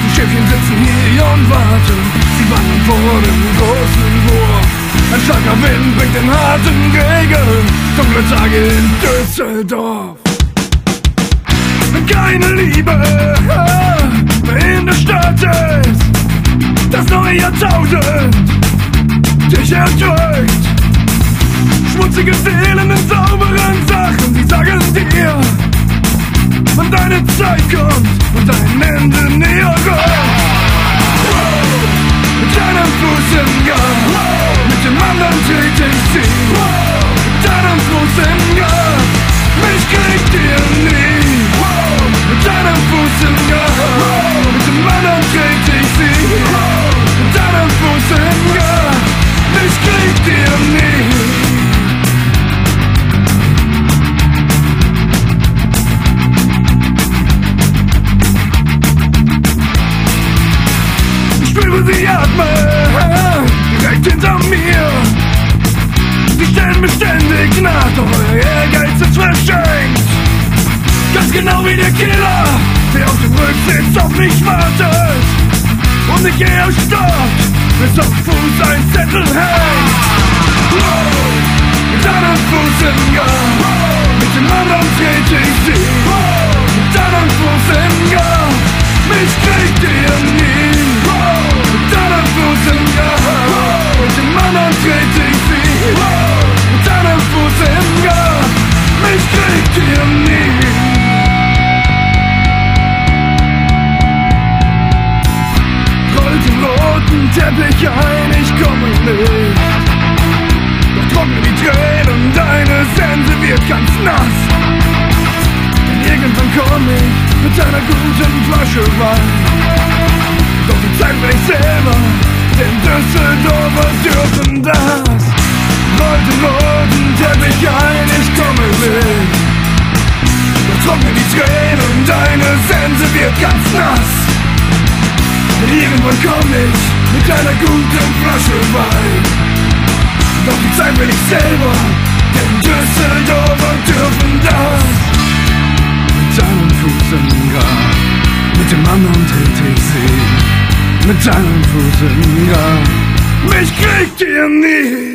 Die Schäfchen sitzen hier und warten, sie warten vor dem großen Wurf. Ein starker Wind bringt den harten Regen, dunkle Tage in Düsseldorf. Keine Liebe mehr in der Stadt ist, das neue Jahrtausend dich erdrückt. Schmutzige Seelen in sauberen Sachen, sie sagen dir, wann deine Zeit kommt und dein Ende näher rückt. Mit deinem Fuß im Gang, mit dem anderen trete ich sie. Mit deinem Fuß im Gang, mich kriegt ihr nie. Mit deinem Fuß im Gang, mit dem anderen trete ich sie. Mit deinem Fuß im Gang, mich kriegt ihr nie. Sie atmen direkt hinter mir. Sie stellen mich ständig nach, doch euer Ehrgeiz ist verschenkt. Ganz genau wie der Killer, der auf dem Rücksitz auf mich wartet. Und ich gehe erstarrt, bis auf Fuß ein Zettel hängt. Mit einem Fuß im Gang, mit dem anderen trete ich sie. Mit einem Fuß im Gang, mich kriegt ihr nie. Mit deinem Fuß im Gang, mit dem anderen trete ich sie. Mit deinem Fuß im Gang, mich kriegt ihr nie. Rollt den roten Teppich ein, ich komme nicht. Doch trockne die Tränen, deine Sense wird ganz nass. Denn irgendwann komm ich mit einer guten Flasche Wein. Doch die Zeit will ich selber, denn Düsseldorfer dürfen das. Rollt den roten Teppich ein, ich komme mit. Doch trockne die Tränen, deine Sense wird ganz nass. Denn irgendwann komm ich mit einer guten Flasche Wein. Doch die Zeit will ich selber, denn Düsseldorfer dürfen das. Mit deinem Fuß im Grab, mit dem anderen trete ich sie. Mit deinem Fuß im Gang, mich kriegt ihr nie.